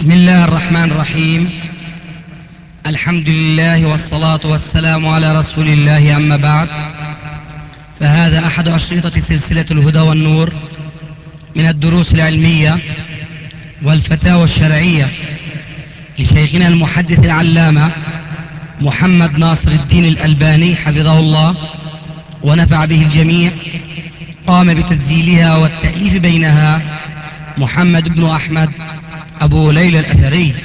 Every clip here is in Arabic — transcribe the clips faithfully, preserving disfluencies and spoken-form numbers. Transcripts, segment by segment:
بسم الله الرحمن الرحيم. الحمد لله والصلاة والسلام على رسول الله، أما بعد، فهذا أحد أشرطة سلسلة الهدى والنور من الدروس العلمية والفتاوى الشرعية لشيخنا المحدث العلامة محمد ناصر الدين الألباني حفظه الله ونفع به الجميع. قام بتسجيلها والتأليف بينها محمد بن أحمد أبو ليلى الأثري.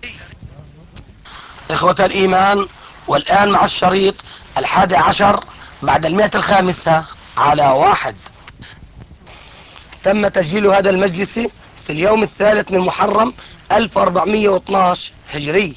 إخوة الإيمان، والآن مع الشريط الحادي عشر بعد المئة الخامسة على واحد. تم تسجيل هذا المجلس في اليوم الثالث من محرم ألف وأربعمئة واثني عشر هجري.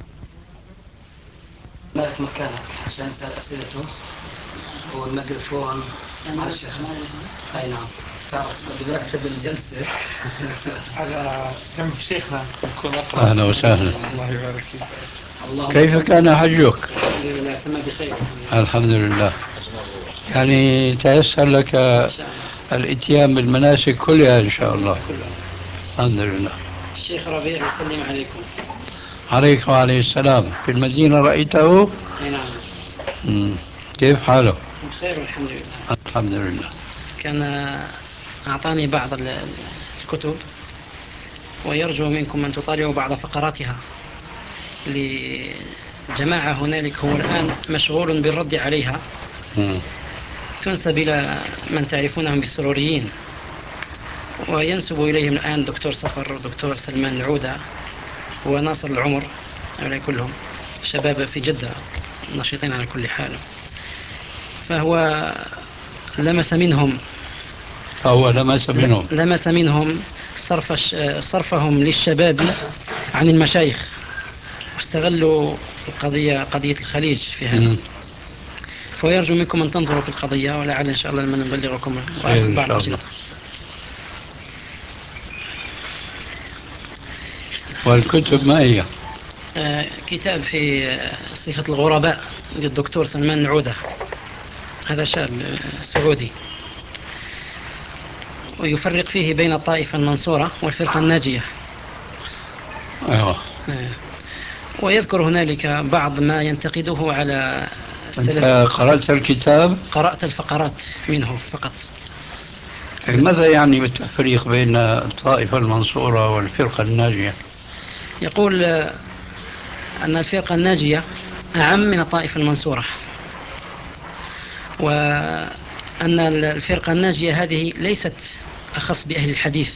مالك مكانك عشان نسأل أسئلته والميكروفون مع الشيخ. أي نعم، تعرف برتب الجلسة على جنب شيخنا يكون أقرب. أهلا وسهلا. الله يبارك فيك. كيف كان حجك؟ الحمد لله تم بخير. الحمد لله. يعني تيسر لك الاتيان بالمناسك كلها إن شاء الله. الحمد لله. الشيخ ربيع يسلم عليكم. عليك وعليه السلام. في المدينة رأيته؟ أي نعم. مم. كيف حاله؟ بخير والحمد لله. الحمد لله. كان أعطاني بعض الكتب ويرجو منكم أن تطالعوا بعض فقراتها لجماعة هنالك هو الآن مشغول بالرد عليها. مم. تنسب إلى من تعرفونهم بالسروريين، وينسب إليهم الآن دكتور صفر ودكتور سلمان العودة وناصر العمر، هؤلاء كلهم شباب في جدة نشيطين على كل حال. فهو لمس منهم فهو لمس منهم لمس منهم صرف صرفهم للشباب عن المشايخ، واستغلوا القضية قضية الخليج في هذا. مم. فيرجو منكم أن تنظروا في القضية، ولعل إن شاء الله لما نبلغكم خير وأرسل إن بعض شاء الله. الأشرطة. والكتب ما هي؟ آه، كتاب في صفة الغرباء للدكتور سلمان العودة، هذا شاب سعودي، ويفرق فيه بين الطائفة المنصورة والفرقة الناجية. أيوة. آه، ويذكر هنالك بعض ما ينتقده على السلف. أنت قرأت الكتاب؟ قرأت الفقرات منه فقط. ماذا يعني بالتفريق بين الطائفة المنصورة والفرقة الناجية؟ يقول أن الفرقة الناجية أعم من الطائفة المنصورة، وأن الفرقة الناجية هذه ليست أخص بأهل الحديث.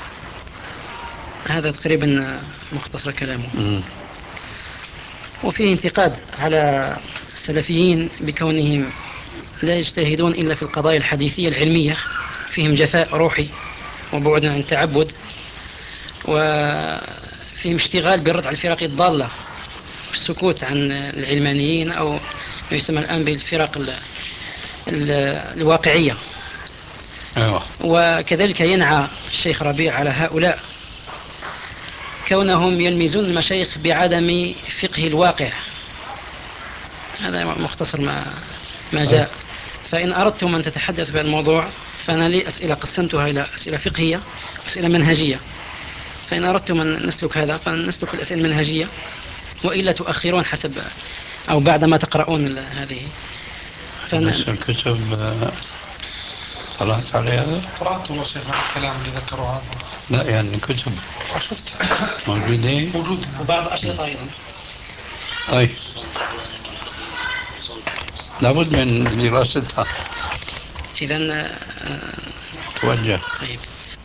هذا تقريبا مختصر كلامه. مم. وفيه انتقاد على السلفيين بكونهم لا يجتهدون إلا في القضايا الحديثية العلمية، فيهم جفاء روحي وبعد عن التعبد، وفيهم اشتغال بالرد على الفرق الضالة والسكوت عن العلمانيين أو ما يسمى الآن بالفرق ال ال الواقعية. أيوة. وكذلك ينعى الشيخ ربيع على هؤلاء كونهم يلمزون المشايخ بعدم فقه الواقع. هذا مختصر ما ما جاء. فإن أردتم أن تتحدث في الموضوع فأنا لي أسئلة قسمتها إلى أسئلة فقهية وأسئلة منهجية. فإن أردتم أن نسلك هذا فنسلك الأسئلة المنهجية، وإلا تؤخرون حسب أو بعدما تقرؤون هذه. بس الكتب طلعت عليها؟ قرأت والله شيخ الكلام اللي ذكروا هذا. لا يعني كتب شفتها موجودة. موجود. وبعض الأشرطة أيضا. طيب، لابد من دراستها. إذن توجه. طيب.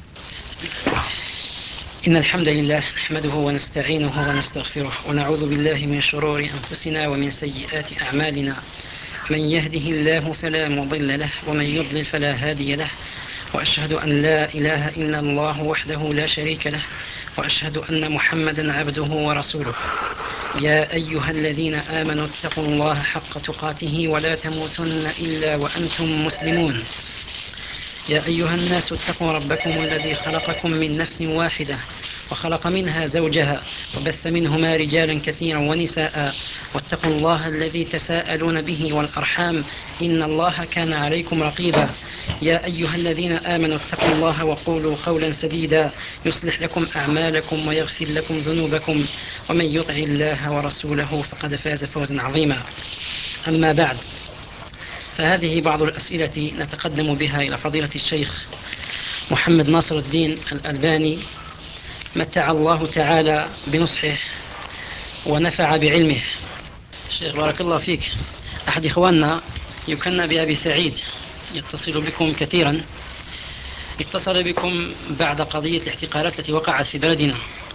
إن الحمد لله نحمده ونستعينه ونستغفره ونعوذ بالله من شرور أنفسنا ومن سيئات أعمالنا. من يهده الله فلا مضل له ومن يضلل فلا هادي له، وأشهد أن لا إله إلا الله وحده لا شريك له، وأشهد أن محمدا عبده ورسوله. يا أيها الذين آمنوا اتقوا الله حق تقاته ولا تموتن إلا وأنتم مسلمون. يا أيها الناس اتقوا ربكم الذي خلقكم من نفس واحدة وخلق منها زوجها وبث منهما رجالا كثيرا ونساء واتقوا الله الذي تساءلون به والأرحام إن الله كان عليكم رقيبا يا أيها الذين آمنوا اتقوا الله وقولوا قولا سديدا يصلح لكم أعمالكم ويغفر لكم ذنوبكم ومن يطع الله ورسوله فقد فاز فوزا عظيما. أما بعد، فهذه بعض الأسئلة نتقدم بها إلى فضيلة الشيخ محمد ناصر الدين الألباني متع الله تعالى بنصحه ونفع بعلمه. الشيخ بارك الله فيك، أحد إخواننا يكنى بأبي سعيد يتصل بكم كثيرا، اتصل بكم بعد قضية الاحتقالات التي وقعت في بلدنا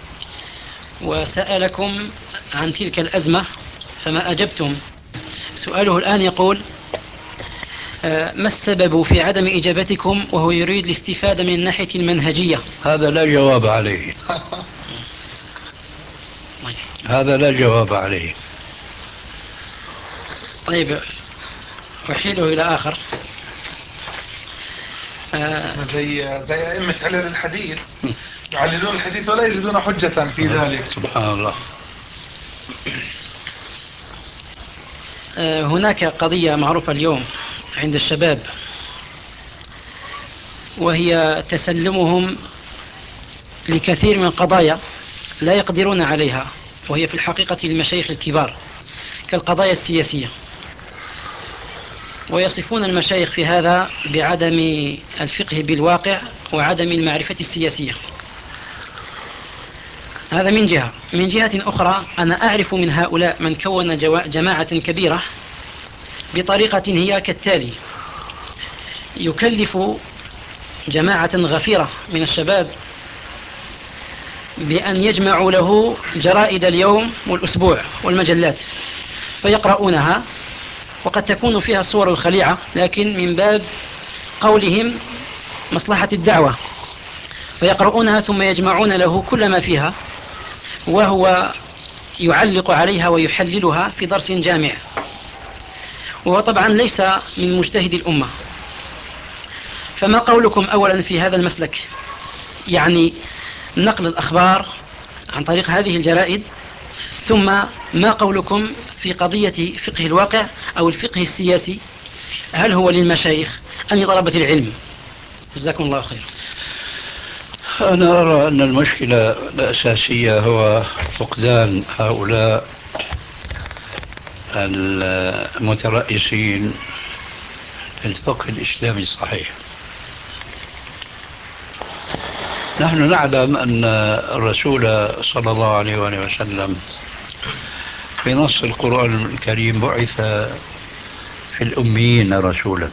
وسألكم عن تلك الأزمة فما أجبتم. سؤاله الآن يقول: ما السبب في عدم إجابتكم وهو يريد الاستفادة من الناحية المنهجية؟ هذا لا جواب عليه. هذا لا جواب عليه. طيب، أحيله إلى آخر. آه زي زي أئمة علل الحديث يعللون الحديث ولا يجدون حجة في ذلك. سبحان الله. آه هناك قضية معروفة اليوم عند الشباب، وهي تسلمهم لكثير من القضايا لا يقدرون عليها، وهي في الحقيقة للمشايخ الكبار كالقضايا السياسية، ويصفون المشايخ في هذا بعدم الفقه بالواقع وعدم المعرفة السياسية. هذا من جهة. من جهة أخرى، أنا أعرف من هؤلاء من كون جماعة كبيرة بطريقة هي كالتالي: يكلف جماعة غفيرة من الشباب بأن يجمعوا له جرائد اليوم والأسبوع والمجلات فيقرؤونها، وقد تكون فيها الصور الخليعة، لكن من باب قولهم مصلحة الدعوة، فيقرؤونها ثم يجمعون له كل ما فيها، وهو يعلق عليها ويحللها في درس جامع، وهو طبعا ليس من مجتهد الأمة. فما قولكم أولا في هذا المسلك، يعني نقل الأخبار عن طريق هذه الجرائد؟ ثم ما قولكم في قضية فقه الواقع أو الفقه السياسي؟ هل هو للمشايخ أم لطلبة العلم؟ جزاكم الله خير. أنا أرى أن المشكلة الأساسية هو فقدان هؤلاء المترأسين للفقه الإسلامي الصحيح. نحن نعلم أن الرسول صلى الله عليه وآله وسلم في نص القرآن الكريم بعث في الأميين رسولا.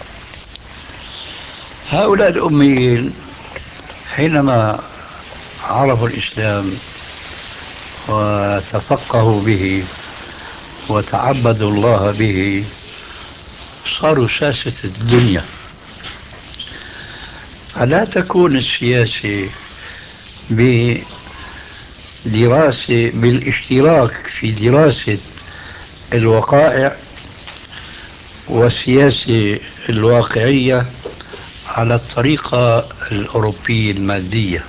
هؤلاء الأميين حينما عرفوا الإسلام وتفقهوا به وتعبدوا الله به صاروا ساسة الدنيا. فلا تكون السياسة بدراسة بالاشتراك في دراسة الوقائع والسياسة الواقعية على الطريقة الأوروبية المادية،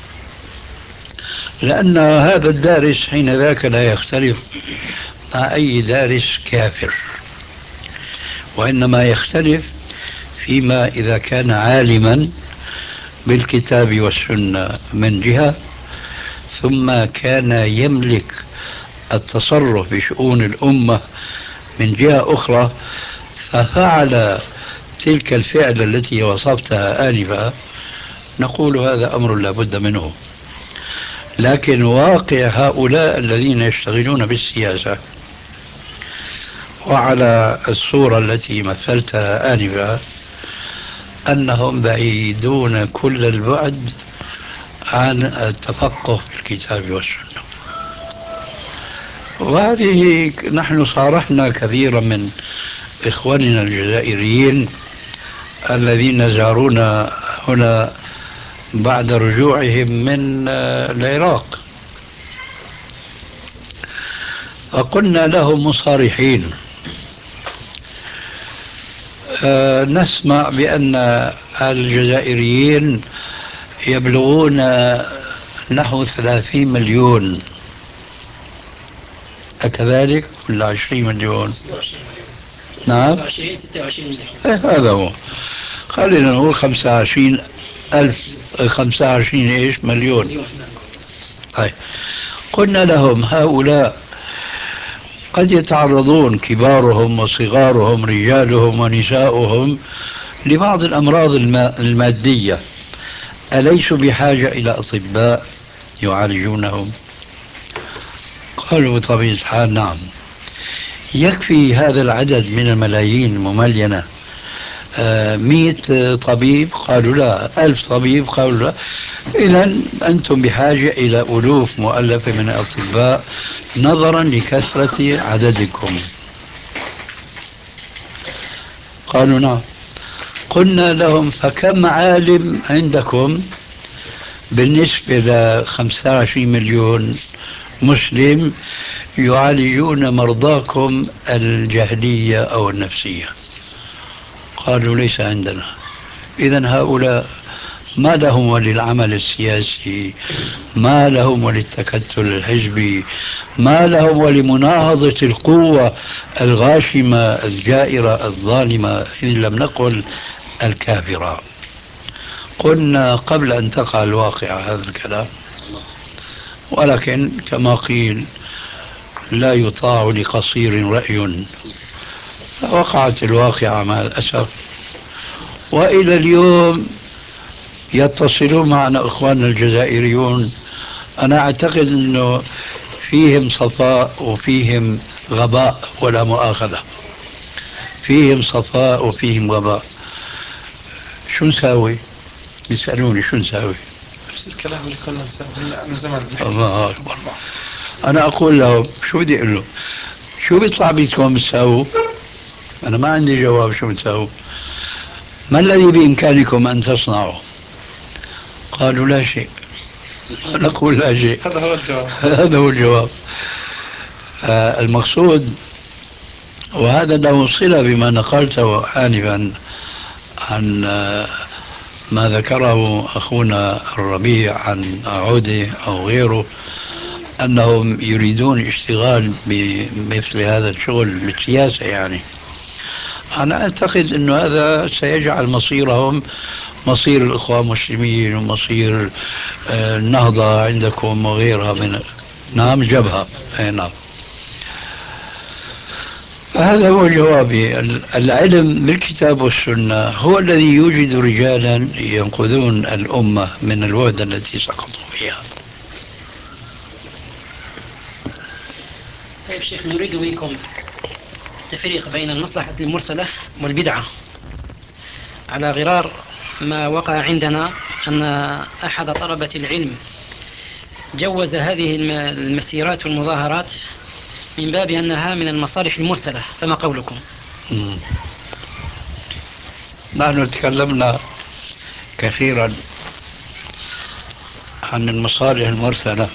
لأن هذا الدارس حين ذاك لا يختلف مع أي دارس كافر، وإنما يختلف فيما إذا كان عالما بالكتاب والسنة من جهة، ثم كان يملك التصرف بشؤون الأمة من جهة أخرى، ففعل تلك الفعل التي وصفتها آنفا، نقول هذا أمر لا بد منه. لكن واقع هؤلاء الذين يشتغلون بالسياسة وعلى الصورة التي مثلتها آنفا أنهم بعيدون كل البعد عن التفقه في الكتاب والسنة. وهذه نحن صارحنا كثيرا من إخواننا الجزائريين الذين زارونا هنا بعد رجوعهم من العراق، فقلنا لهم مصارحين: أه نسمع بأن الجزائريين يبلغون نحو ثلاثين مليون، أكذلك ولا عشرين مليون؟ نعم ستة وعشرين مليون. إيه هذا هو. خلينا نقول خمسة وعشرين ألف، خمسة وعشرين إيش مليون. طيب قلنا لهم هؤلاء قد يتعرضون كبارهم وصغارهم رجالهم ونساؤهم لبعض الأمراض الما المادية، أليسوا بحاجة إلى أطباء يعالجونهم؟ قالوا بطبيعة الحال نعم. يكفي هذا العدد من الملايين المملينة آه مئة طبيب؟ قالوا لا. ألف طبيب؟ قالوا لا. إذا أنتم بحاجة إلى ألوف مؤلفة من الأطباء نظرا لكثرة عددكم. قالوا نعم. قلنا لهم فكم عالم عندكم بالنسبة ل خمسة وعشرين مليون مسلم يعالجون مرضاكم الجهلية أو النفسية؟ قالوا ليس عندنا. إذن هؤلاء ما لهم وللعمل السياسي، ما لهم وللتكتل الحزبي، ما لهم ولمناهضة القوة الغاشمة الجائرة الظالمة، إن لم نقل الكافرة. قلنا قبل أن تقع الواقعة هذا الكلام، ولكن كما قيل لا يطاع لقصير رأي، وقعت الواقعة مع الأسف. وإلى اليوم يتصلون معنا إخواننا الجزائريون، أنا أعتقد أنه فيهم صفاء وفيهم غباء، ولا مؤاخذة، فيهم صفاء وفيهم غباء. شو نساوي؟ يسألوني شو نساوي؟ نفس الكلام اللي كنا نسويه من زمان. الله أكبر. أنا أقول لهم شو بدي أقول له؟ شو بيطلع بيكم تساووا؟ أنا ما عندي جواب شو بتساووا. ما الذي بإمكانكم أن تصنعوا؟ قالوا لا شيء. نقول لا شيء. هذا هو الجواب. هذا هو الجواب. آه المقصود، وهذا له صلة بما نقلته آنفا عن آه ما ذكره أخونا الربيع عن عودة أو غيره، أنهم يريدون اشتغال بمثل هذا الشغل بالسياسة. يعني أنا أعتقد أن هذا سيجعل مصيرهم مصير الإخوان المسلمين ومصير النهضة عندكم وغيرها من. نعم جبهة. أي نعم. هذا هو جوابي. العلم بالكتاب والسنة هو الذي يوجد رجالا ينقذون الأمة من الوهدة التي سقطوا فيها. طيب شيخ، نريد منكم التفريق بين المصلحة المرسلة والبدعة، على غرار ما وقع عندنا أن أحد طلبة العلم جوز هذه المسيرات والمظاهرات من باب أنها من المصالح المرسلة، فما قولكم؟ مم. نحن تكلمنا كثيرا عن المصالح المرسلة،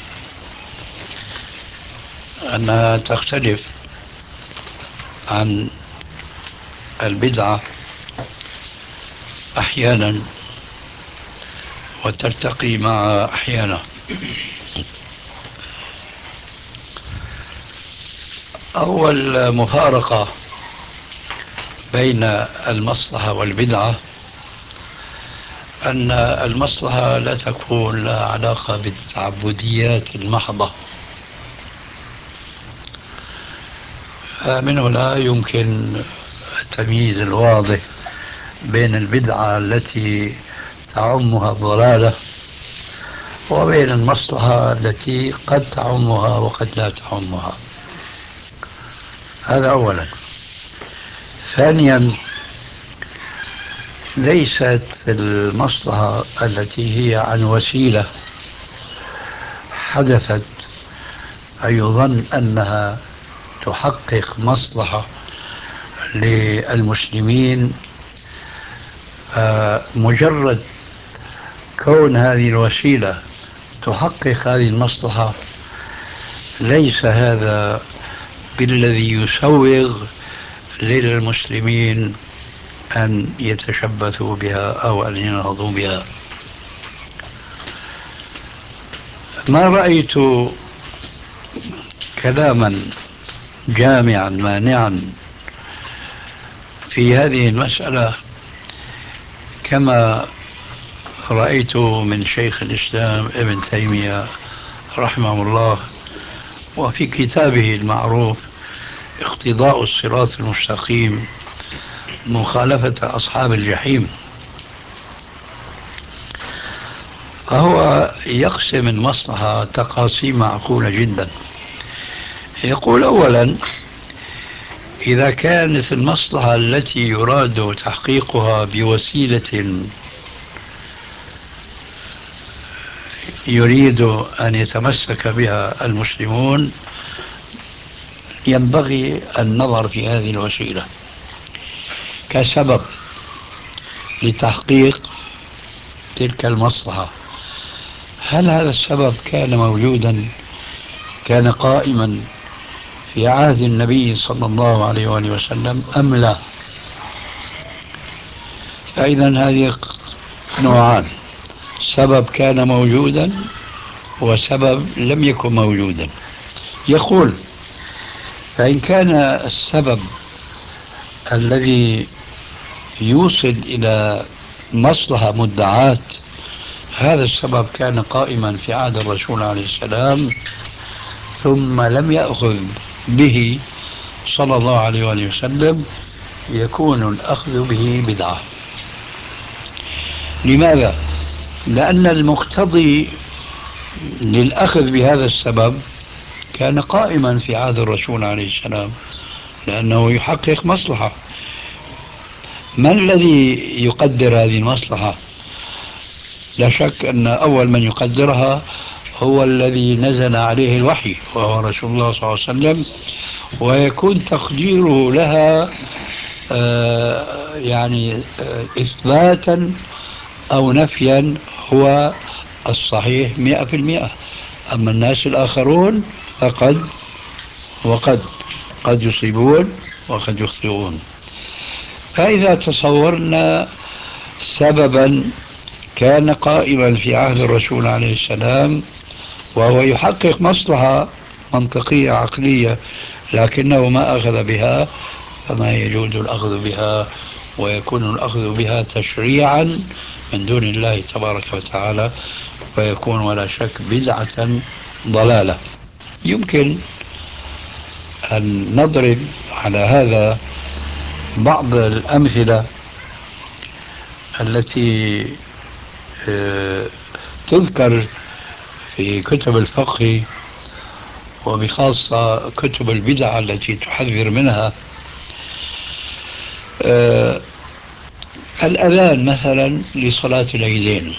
أنها تختلف عن البدعة أحيانا وتلتقي مع أحيانا. أول مفارقة بين المصلحة والبدعة أن المصلحة لا تكون لها علاقة بالتعبديات المحضة. من هنا يمكن التمييز الواضح بين البدعة التي تعمها الضلالة وبين المصلحة التي قد تعمها وقد لا تعمها. هذا أولا. ثانيا، ليست المصلحة التي هي عن وسيلة حدثت أن يظن أنها تحقق مصلحة للمسلمين، مجرد كون هذه الوسيلة تحقق هذه المصلحة ليس هذا بالذي يسوغ للمسلمين أن يتشبثوا بها أو أن ينهضوا بها. ما رأيت كلاما جامعا مانعا في هذه المسألة كما رأيت من شيخ الإسلام ابن تيمية رحمه الله، وفي كتابه المعروف اقتضاء الصراط المستقيم مخالفة أصحاب الجحيم. فهو يقسم المصلحة تقاسيم معقولة جدا. يقول أولا: إذا كانت المصلحة التي يراد تحقيقها بوسيلة يريد أن يتمسك بها المسلمون، ينبغي النظر في هذه الوسيلة كسبب لتحقيق تلك المصلحة. هل هذا السبب كان موجودا، كان قائما في عهد النبي صلى الله عليه وآله وسلم أم لا؟ فإذا هذه نوعان: سبب كان موجودا وسبب لم يكن موجودا. يقول: فإن كان السبب الذي يوصل إلى مصلحة مدعاة هذا السبب كان قائما في عهد الرسول عليه السلام ثم لم يأخذ به صلى الله عليه وآله وسلم، يكون الأخذ به بدعة. لماذا؟ لأن المقتضي للأخذ بهذا السبب كان قائما في عهد الرسول عليه السلام، لأنه يحقق مصلحة. من الذي يقدر هذه المصلحة؟ لا شك أن أول من يقدرها هو الذي نزل عليه الوحي وهو رسول الله صلى الله عليه وسلم، ويكون تقديره لها آه يعني آه إثباتا أو نفيا هو الصحيح مئة في المئة. أما الناس الآخرون فقد وقد قد يصيبون وقد يخطئون. فإذا تصورنا سببا كان قائما في عهد الرسول عليه السلام وهو يحقق مصلحة منطقية عقلية لكنه ما أخذ بها، فما يجوز الأخذ بها، ويكون الأخذ بها تشريعا من دون الله تبارك وتعالى، ويكون ولا شك بدعة ضلالة. يمكن أن نضرب على هذا بعض الأمثلة التي تذكر في كتب الفقه وبخاصة كتب البدع التي تحذر منها. الأذان مثلا لصلاة العيدين،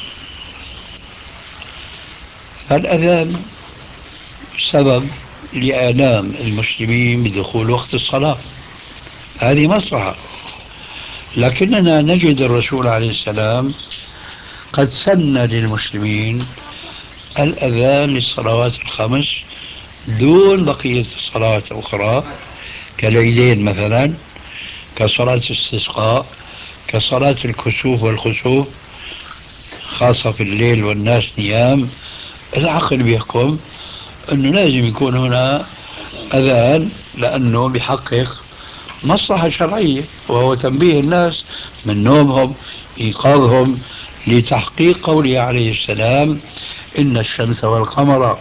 فالأذان سبب لإعلام المسلمين بدخول وقت الصلاة، هذه مصلحة. لكننا نجد الرسول عليه السلام قد سن للمسلمين الأذان للصلوات الخمس دون بقية الصلوات الأخرى، كالعيدين مثلا، كصلاة الاستسقاء، كصلاة الكسوف والخسوف خاصة في الليل والناس نيام. العقل بيحكم أنه لازم يكون هنا أذان لأنه بيحقق مصلحة شرعية، وهو تنبيه الناس من نومهم، إيقاظهم لتحقيق قوله عليه السلام: إن الشمس والقمر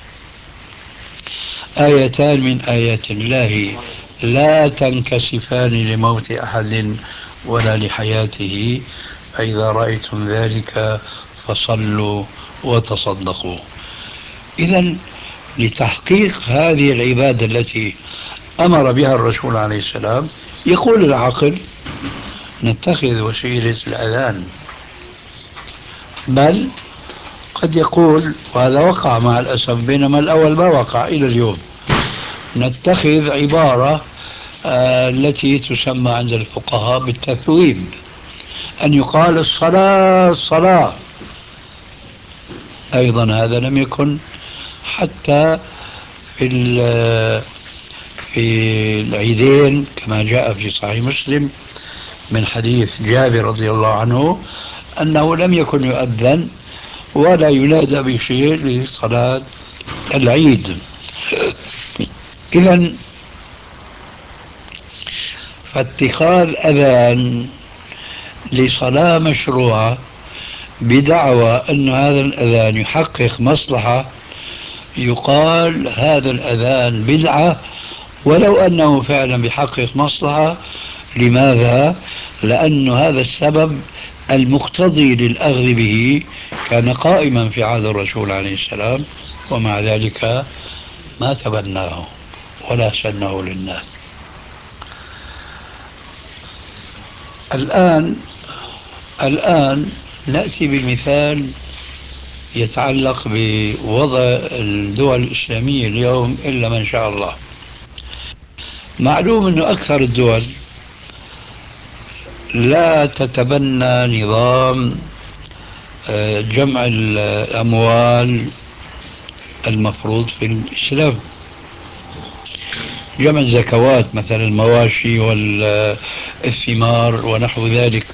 آيتان من آيات الله لا تنكسفان لموت أحد ولا لحياته فإذا رأيتم ذلك فصلوا وتصدقوا. إذن لتحقيق هذه العبادة التي أمر بها الرسول عليه السلام، يقول العقل: نتخذ وسيلة الأذان. بل قد يقول، وهذا وقع مع الأسف بينما الأول ما وقع إلى اليوم، نتخذ عبارة آه التي تسمى عند الفقهاء بالتثويب، أن يقال الصلاة الصلاة. أيضا هذا لم يكن حتى في في العيدين كما جاء في صحيح مسلم من حديث جابر رضي الله عنه أنه لم يكن يؤذن ولا ينادى بشيء لصلاة العيد. إذا فاتخاذ أذان لصلاة مشروعة بدعوى أن هذا الأذان يحقق مصلحة، يقال هذا الأذان بدعة ولو أنه فعلا بيحقق مصلحة. لماذا؟ لأن هذا السبب المقتضي للأخذ به كان قائما في عهد الرسول عليه السلام، ومع ذلك ما تبناه ولا سنه للناس. الآن الآن نأتي بمثال يتعلق بوضع الدول الإسلامية اليوم إلا من شاء الله. معلوم أن أكثر الدول لا تتبنى نظام آه، جمع الأموال المفروض في الإسلام، جمع الزكوات مثلا المواشي والثمار ونحو ذلك.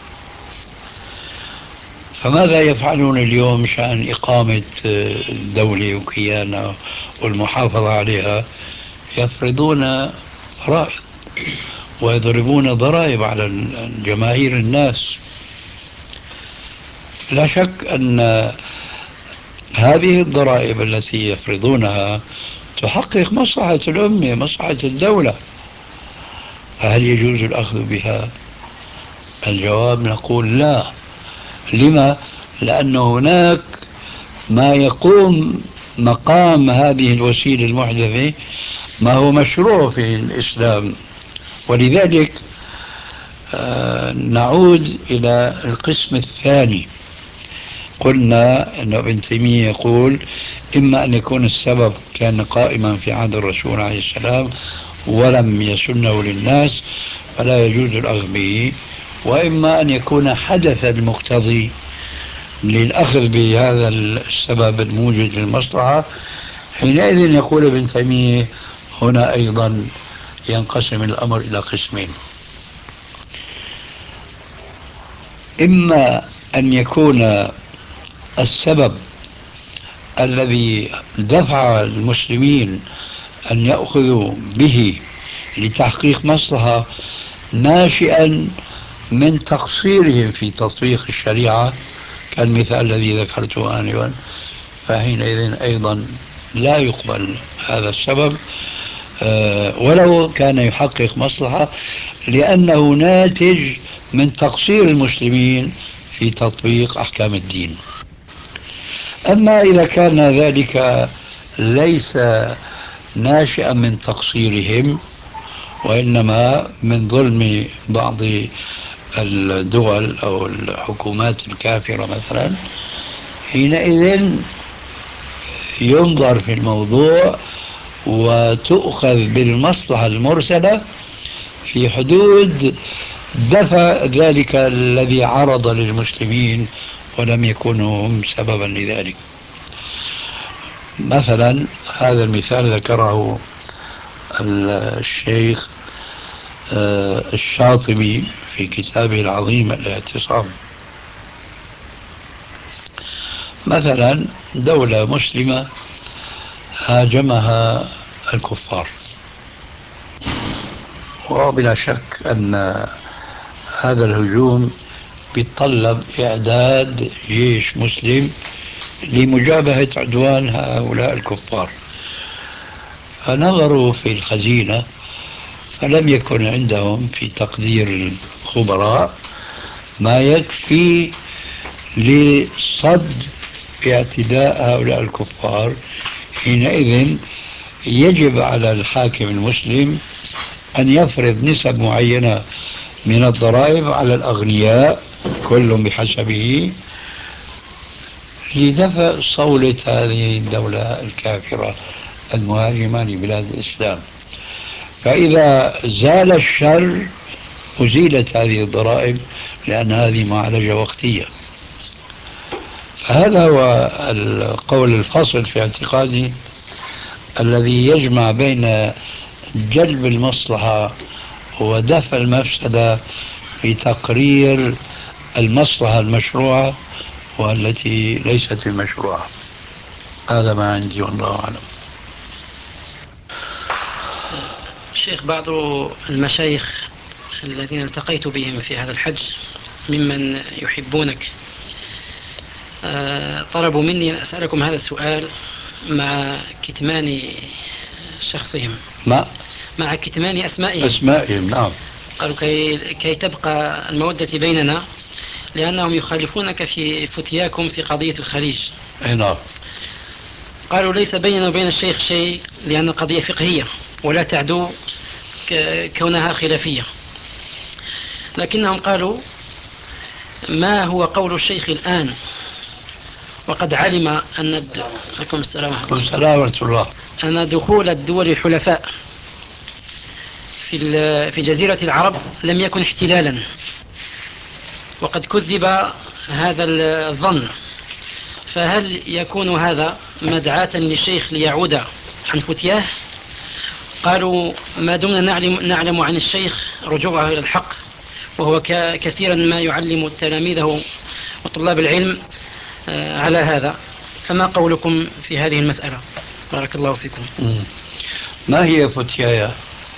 فماذا يفعلون اليوم مشان إقامة الدولة وكيانها والمحافظة عليها؟ يفرضون فرائض ويضربون ضرائب على الجماهير الناس. لا شك أن هذه الضرائب التي يفرضونها تحقق مصلحة الأمة، مصلحة الدولة، فهل يجوز الأخذ بها؟ الجواب نقول لا. لما؟ لأن هناك ما يقوم مقام هذه الوسيلة المحدثة ما هو مشروع في الإسلام. ولذلك آه نعود إلى القسم الثاني. قلنا أن ابن تيمية يقول إما أن يكون السبب كان قائما في عهد الرسول عليه السلام ولم يسنه للناس فلا يجوز الأخذ به، وإما أن يكون حدث المقتضي للأخذ بهذا السبب الموجد للمصلحة. حينئذ يقول ابن تيمية هنا أيضا ينقسم الأمر إلى قسمين: إما أن يكون السبب الذي دفع المسلمين أن يأخذوا به لتحقيق مصلحة ناشئا من تقصيرهم في تطبيق الشريعة كالمثال الذي ذكرته آنفا، فحينئذ أيضا لا يقبل هذا السبب ولو كان يحقق مصلحة، لأنه ناتج من تقصير المسلمين في تطبيق أحكام الدين. أما إذا كان ذلك ليس ناشئا من تقصيرهم وإنما من ظلم بعض الدول أو الحكومات الكافرة مثلا، حينئذ ينظر في الموضوع وتؤخذ بالمصلحة المرسلة في حدود دفع ذلك الذي عرض للمسلمين ولم يكونوا هم سببا لذلك. مثلا هذا المثال ذكره الشيخ الشاطبي في كتابه العظيم الاعتصام. مثلا دولة مسلمة هاجمها الكفار، وبلا شك أن هذا الهجوم يتطلب إعداد جيش مسلم لمجابهة عدوان هؤلاء الكفار. فنظروا في الخزينة فلم يكن عندهم في تقدير الخبراء ما يكفي لصد اعتداء هؤلاء الكفار. حينئذ يجب على الحاكم المسلم أن يفرض نسب معينة من الضرائب على الأغنياء كل بحسبه لدفع صولة هذه الدولة الكافرة المهاجمة لبلاد الإسلام. فإذا زال الشر أزيلت هذه الضرائب لأن هذه معالجة وقتية. فهذا هو القول الفصل في اعتقادي الذي يجمع بين جلب المصلحة ودفع المفسدة لتقرير المصلحة المشروعة، والتي ليست بمشروعة. هذا ما عندي والله أعلم. شيخ، بعض المشايخ الذين التقيت بهم في هذا الحج ممن يحبونك طلبوا مني أن أسألكم هذا السؤال مع كتمان شخصهم، ما مع كتمان أسمائهم أسمائهم نعم. قالوا كي, كي تبقى المودة بيننا، لأنهم يخالفونك في فتياكم في قضية الخليج. أي نعم. قالوا ليس بيننا وبين الشيخ شيء، لأن القضية فقهية ولا تعدو كونها خلافية، لكنهم قالوا ما هو قول الشيخ الآن وقد علم أن الد... عليكم السلام ورحمة الله. أن دخول الدول الحلفاء في في جزيرة العرب لم يكن احتلالا، وقد كذب هذا الظن، فهل يكون هذا مدعاة للشيخ ليعود عن فتياه؟ قالوا ما دمنا نعلم, نعلم عن الشيخ رجوعه إلى الحق، وهو كثيرا ما يعلم تلاميذه وطلاب العلم على هذا، فما قولكم في هذه المسألة؟ بارك الله فيكم. ما هي فتيايا؟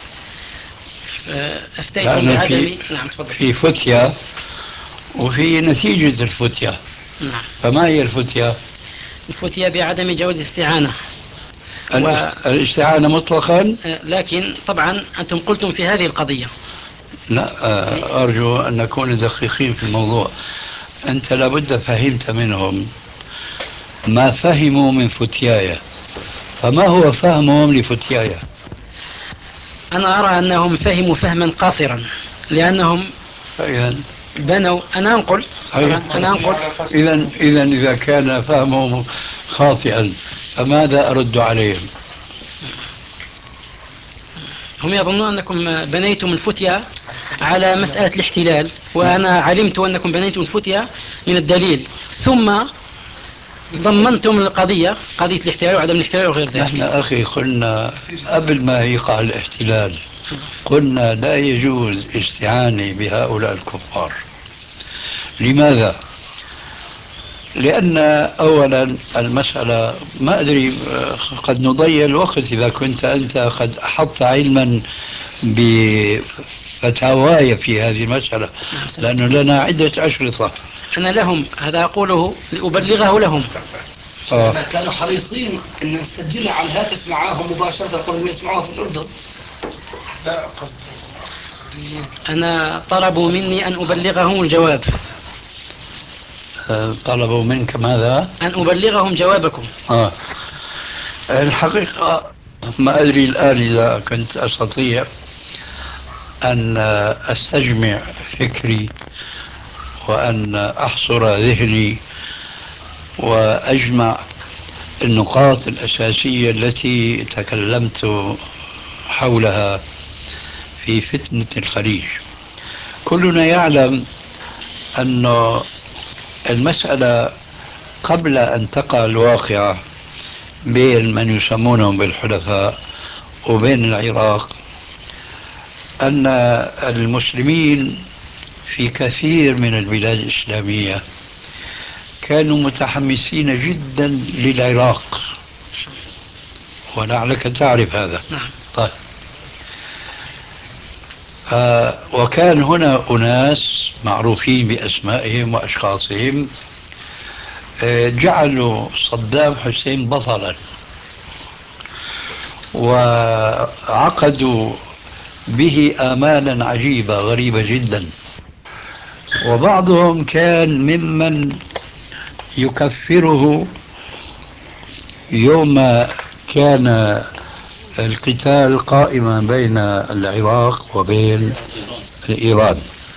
أفتيتم بعدم. نعم تفضل. في فتيا وفي نتيجة الفتيا. نعم. فما هي الفتيا؟ الفتيا بعدم جواز الاستعانة. و... الاستعانة مطلقا. لكن طبعا أنتم قلتم في هذه القضية. لا أرجو أن نكون دقيقين في الموضوع. أنت لابد فهمت منهم ما فهموا من فتيايا، فما هو فهمهم لفتيايا؟ أنا أرى أنهم فهموا فهما قاصرا، لأنهم فإذا بنوا. أنا أنقل أنا أنقل إذا إذا إذا كان فهمهم خاطئا فماذا أرد عليهم؟ هم يظنون أنكم بنيتم الفتيا على مسألة الاحتلال، وأنا علمت أنكم بنيتم الفتيا من الدليل، ثم ضمنتم القضية قضية الاحتلال وعدم الاحتلال وغير ذلك. نحن أخي قلنا قبل ما يقع الاحتلال، قلنا لا يجوز استعانة بهؤلاء الكفار. لماذا؟ لأن أولا المسألة ما أدري، قد نضيع الوقت إذا كنت أنت قد أحطت علما بفتاواي في هذه المسألة، لأنه لنا عدة أشرطة. أنا لهم هذا أقوله لأبلغه لهم. آه. كانوا حريصين أن نسجلها على الهاتف معاهم مباشرة قبل ما يسمعوها في الأردن. لا قصد أنا طلبوا مني أن أبلغهم الجواب. طلبوا منك ماذا؟ أن أبلغهم جوابكم. آه. الحقيقة ما أدري الآن إذا كنت أستطيع أن أستجمع فكري وأن أحصر ذهني وأجمع النقاط الأساسية التي تكلمت حولها في فتنة الخليج. كلنا يعلم أن المسألة قبل أن تقع الواقعة بين من يسمونهم بالحلفاء وبين العراق، أن المسلمين في كثير من البلاد الإسلامية كانوا متحمسين جدا للعراق، ولعلك تعرف هذا. نعم. طيب. آه وكان هنا أناس معروفين بأسمائهم وأشخاصهم آه جعلوا صدام حسين بطلا، وعقدوا به آمالا عجيبة غريبة جدا. وبعضهم كان ممن يكفره يوم كان القتال قائما بين العراق وبين إيران،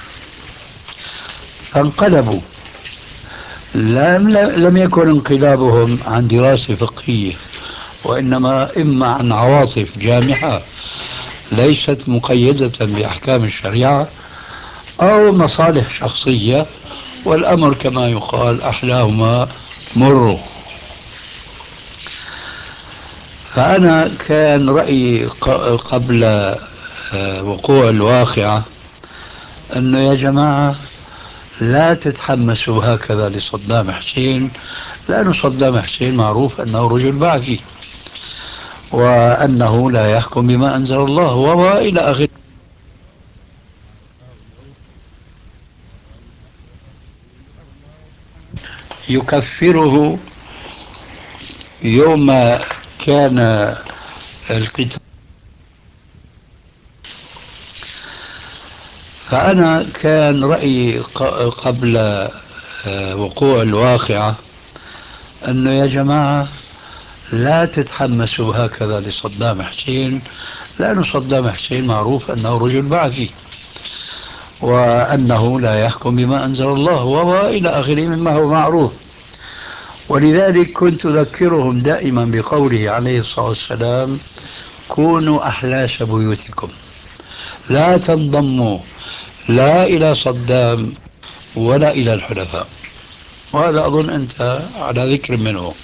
فانقلبوا. لم, لم يكن انقلابهم عن دراسة فقهية، وإنما إما عن عواطف جامحة ليست مقيدة بأحكام الشريعة، أو مصالح شخصية، والأمر كما يقال أحلاهما مر. فأنا كان رأيي قبل وقوع الواقعة أنه يا جماعة لا تتحمسوا هكذا لصدام حسين، لأن صدام حسين معروف أنه رجل بعثي وأنه لا يحكم بما أنزل الله وإلى آخره. يكفره يوم كان القتال. فأنا كان رأيي قبل وقوع الواقعة أنه يا جماعة لا تتحمسوا هكذا لصدام حسين، لأن صدام حسين معروف أنه رجل بعثي وأنه لا يحكم بما أنزل الله وإلى آخره مما هو معروف. ولذلك كنت أذكرهم دائما بقوله عليه الصلاة والسلام: كونوا أحلاس بيوتكم، لا تنضموا لا إلى صدام ولا إلى الحلفاء. وهذا أظن أنت على ذكر منه.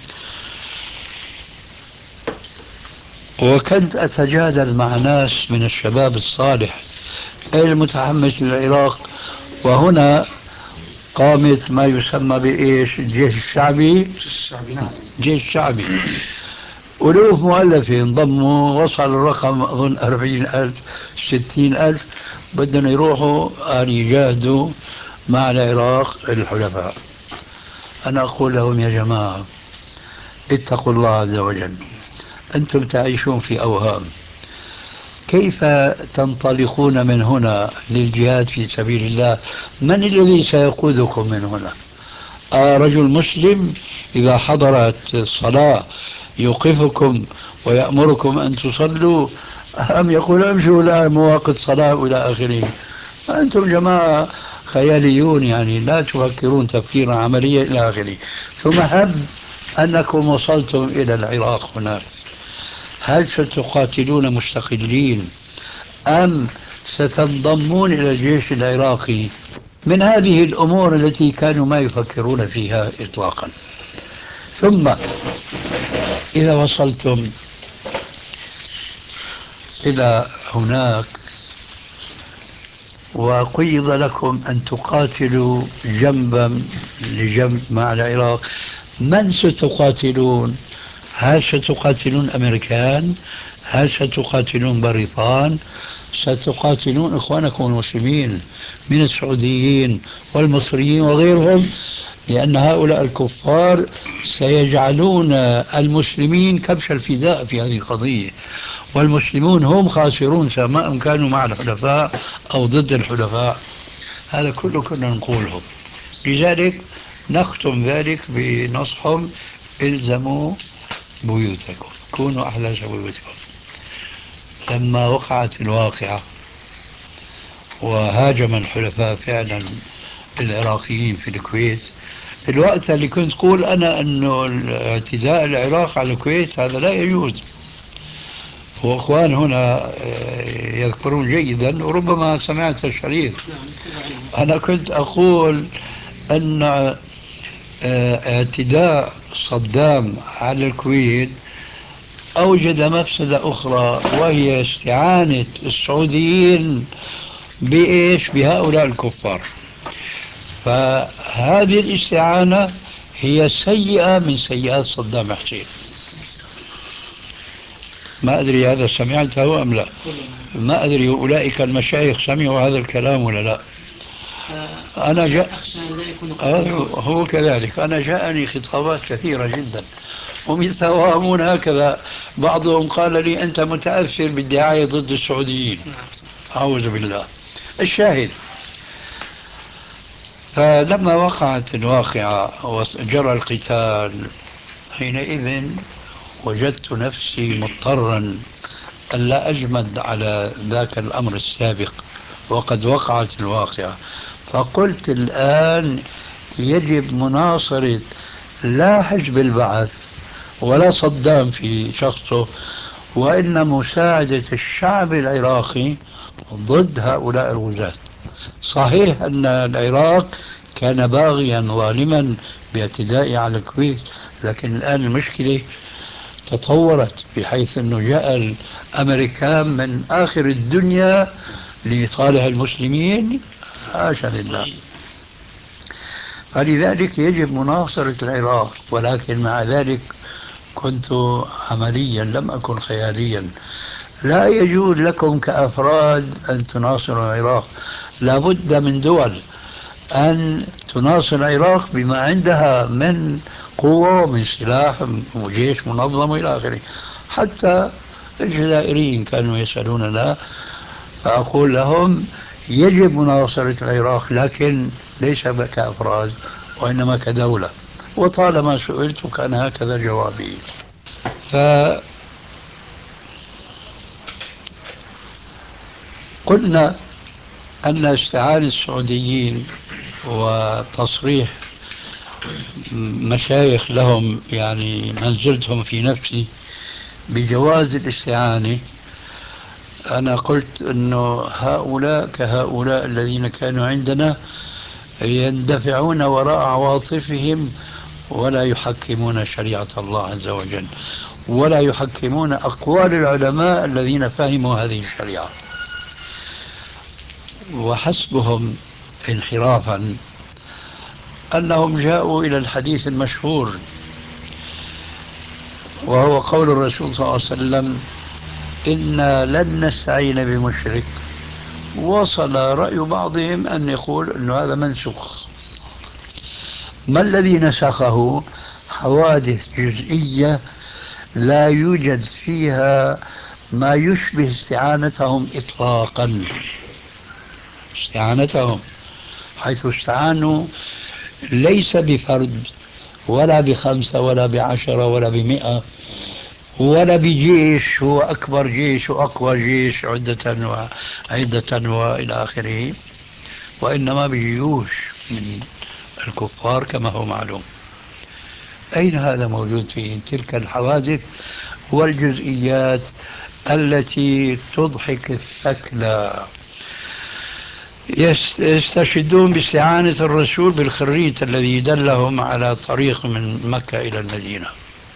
وكنت أتجادل مع ناس من الشباب الصالح المتحمس للعراق، وهنا قامت ما يسمى بإيش الجيش الشعبي. الشعبي نعم. الجيش الشعبي ألوف مؤلفة انضموا، وصل الرقم أظن أربعين ألف ستين ألف، بدهم يروحوا أن يجاهدوا مع العراق الحلفاء. أنا أقول لهم يا جماعة اتقوا الله عز وجل، أنتم تعيشون في أوهام. كيف تنطلقون من هنا للجهاد في سبيل الله؟ من الذي سيقودكم من هنا؟ آه رجل مسلم إذا حضرت الصلاة يوقفكم ويأمركم أن تصلوا، أم يقول امشوا إلى مواقف صلاة وإلى آخره؟ أنتم جماعة خياليون، يعني لا تفكرون تفكيرا عمليا إلى آخره. ثم هب أنكم وصلتم إلى العراق هناك، هل ستقاتلون مستقلين أم ستنضمون إلى الجيش العراقي؟ من هذه الأمور التي كانوا ما يفكرون فيها إطلاقا. ثم إذا وصلتم إلى هناك وقيض لكم أن تقاتلوا جنبا لجنب مع العراق، من ستقاتلون؟ هل ستقاتلون أمريكان؟ هل ستقاتلون بريطان؟ ستقاتلون إخوانكم المسلمين من السعوديين والمصريين وغيرهم، لأن هؤلاء الكفار سيجعلون المسلمين كبش الفداء في هذه القضية، والمسلمون هم خاسرون سواء كانوا مع الحلفاء أو ضد الحلفاء. هذا كله كنا نقوله. لذلك نختم ذلك بنصحهم: الزموا بيوتكم، كونوا أحلاس بيوتكم. لما وقعت الواقعة وهاجم الحلفاء فعلا العراقيين في الكويت، الوقت اللي كنت أقول أنا أنه اعتداء العراق على الكويت هذا لا يجوز، وأخوان هنا يذكرون جيدا وربما سمعت الشريف، أنا كنت أقول أن اعتداء صدام على الكويت أوجد مفسدة أخرى، وهي استعانة السعوديين بإيش؟ بهؤلاء الكفار. فهذه الاستعانة هي سيئة من سيئات صدام حسين. ما أدري هذا سمعته أم لا، ما أدري أولئك المشايخ سمعوا هذا الكلام ولا لا. أنا جاء هو كذلك، أنا جاءني خطابات كثيرة جدا ومتوهمون هكذا. بعضهم قال لي أنت متأثر بالدعاية ضد السعوديين. أعوذ بالله. الشاهد، فلما وقعت الواقعة وجرى القتال، حينئذ وجدت نفسي مضطرا ألا أجمد على ذاك الأمر السابق، وقد وقعت الواقعة. فقلت الآن يجب مناصرة لا حزب البعث ولا صدام في شخصه، وإن مساعدة الشعب العراقي ضد هؤلاء الغزاة. صحيح أن العراق كان باغيا ظالما باعتداء على الكويت، لكن الآن المشكلة تطورت بحيث أنه جاء الأمريكان من آخر الدنيا لصالح المسلمين. حاشا لله. فلذلك يجب مناصرة العراق، ولكن مع ذلك كنت عمليا لم أكن خياليا. لا يجوز لكم كأفراد أن تناصروا العراق، لابد من دول أن تناصر العراق بما عندها من قوة ومن سلاح وجيش منظم إلى آخره. حتى الجزائريين كانوا يسألوننا، فأقول لهم يجب مناصرة العراق، لكن ليس كأفراد وإنما كدولة. وطالما سئلت كان هكذا جوابي. فقلنا أن استعانة السعوديين وتصريح مشايخ لهم يعني منزلتهم في نفسي بجواز الاستعانة. أنا قلت أنه هؤلاء كهؤلاء الذين كانوا عندنا يندفعون وراء عواطفهم ولا يحكمون شريعة الله عز وجل، ولا يحكمون أقوال العلماء الذين فهموا هذه الشريعة. وحسبهم انحرافا أنهم جاءوا إلى الحديث المشهور، وهو قول الرسول صلى الله عليه وسلم: إنا لن نستعين بمشرك. وصل رأي بعضهم أن يقول أن هذا منسوخ. ما الذي نسخه؟ حوادث جزئية لا يوجد فيها ما يشبه استعانتهم إطلاقا. استعانتهم حيث استعانوا ليس بفرد ولا بخمسة ولا بعشرة ولا بمئة ولا بجيش هو أكبر جيش وأقوى جيش عدة وعدة وإلى آخره، وإنما بجيوش من الكفار كما هو معلوم. أين هذا موجود في تلك الحوادث والجزئيات التي تضحك الثكلى؟ يستشهدون باستعانة الرسول بالخريت الذي دلهم على طريق من مكة إلى المدينة،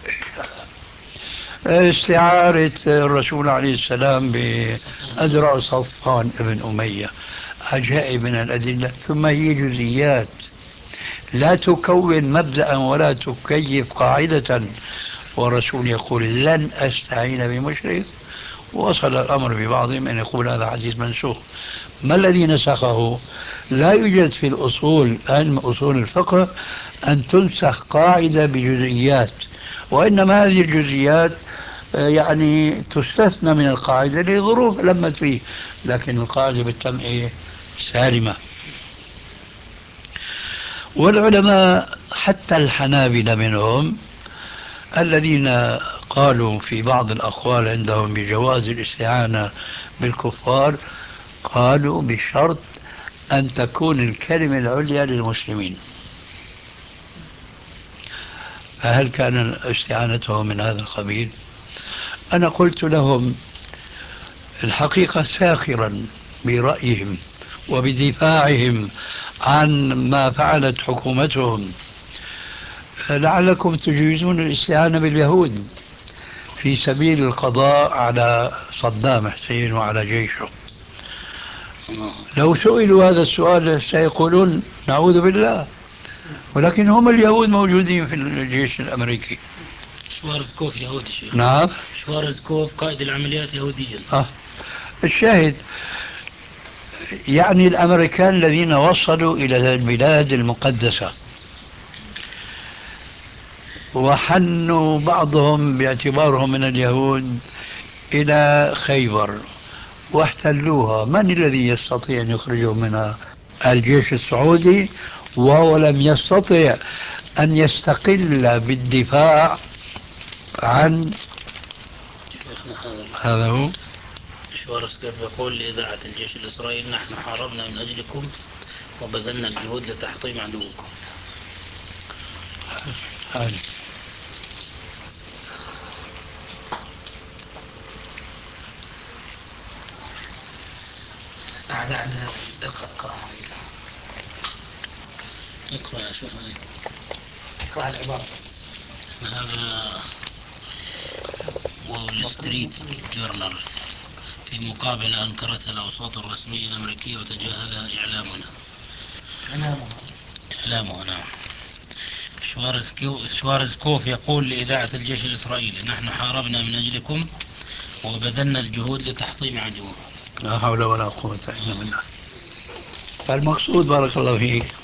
استعارة الرسول عليه السلام بأذرع صفوان ابن أمية، عجائب من الأدلة. ثم هي جزئيات لا تكون مبدأ ولا تكيف قاعدة، والرسول يقول لن أستعين بمشرك. وصل الأمر ببعضهم أن يقول هذا حديث منسوخ. ما الذي نسخه؟ لا يوجد في الأصول، علم أصول الفقه، أن تنسخ قاعدة بجزئيات، وإنما هذه الجزئيات يعني تستثنى من القاعدة لظروف لمت فيه، لكن القاعدة بالتم سالمة. والعلماء حتى الحنابلة منهم الذين قالوا في بعض الأقوال عندهم بجواز الاستعانة بالكفار، قالوا بشرط أن تكون الكلمة العليا للمسلمين. فهل كان استعانته من هذا القبيل؟ أنا قلت لهم الحقيقة ساخرا برأيهم وبدفاعهم عن ما فعلت حكومتهم. لعلكم تجيزون الاستعانة باليهود في سبيل القضاء على صدام حسين وعلى جيشه. لو سئلوا هذا السؤال سيقولون نعوذ بالله، ولكن هم اليهود موجودين في الجيش الأمريكي. شوارزكوف يهودي شيخ. نعم، شوارزكوف قائد العمليات يهوديا. آه. الشاهد يعني الأمريكان الذين وصلوا إلى البلاد المقدسة وحنوا بعضهم باعتبارهم من اليهود إلى خيبر واحتلوها، من الذي يستطيع أن يخرجهم منها؟ الجيش السعودي، وهو لم يستطع أن يستقل بالدفاع عن هذا. هو شوارزكوف يقول لإذاعة الجيش الإسرائيلي: نحن حاربنا من أجلكم وبذلنا الجهود لتحطيم عدوكم. هذا. أعلى عندها اقرأ اقرأ اقرأ يا شيخ. اقرأ العبارة بس. هذا وول ستريت جورنال: في مقابلة أنكرتها الأوساط الرسمية الأمريكية وتجاهلها إعلامنا. كلامه نعم. شوارزكو- شوارزكوف يقول لإذاعة الجيش الإسرائيلي: نحن حاربنا من أجلكم وبذلنا الجهود لتحطيم عدوكم. لا حول ولا قوة إلا بالله. فالمقصود بارك الله فيك،